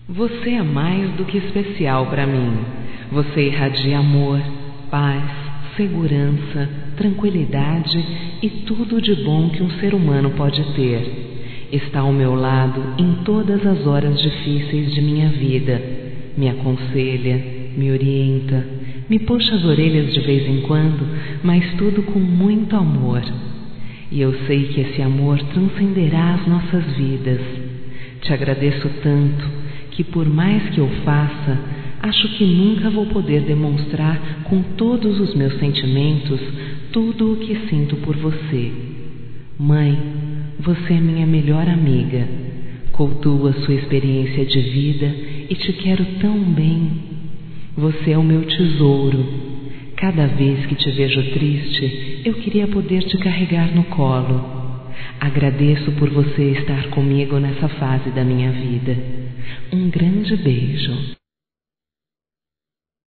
Você é mais do que especial para mim. Você irradia amor, paz, segurança, tranquilidade e tudo de bom que um ser humano pode ter. Está ao meu lado em todas as horas difíceis de minha vida. Me aconselha, me orienta, me puxa as orelhas de vez em quando, mas tudo com muito amor. E eu sei que esse amor transcenderá as nossas vidas. Te agradeço tanto que, por mais que eu faça, acho que nunca vou poder demonstrar com todos os meus sentimentos tudo o que sinto por você. Mãe, você é minha melhor amiga. Cultuo a sua experiência de vida e te quero tão bem. Você é o meu tesouro. Cada vez que te vejo triste, eu queria poder te carregar no colo. Agradeço por você estar comigo nessa fase da minha vida. Um grande beijo.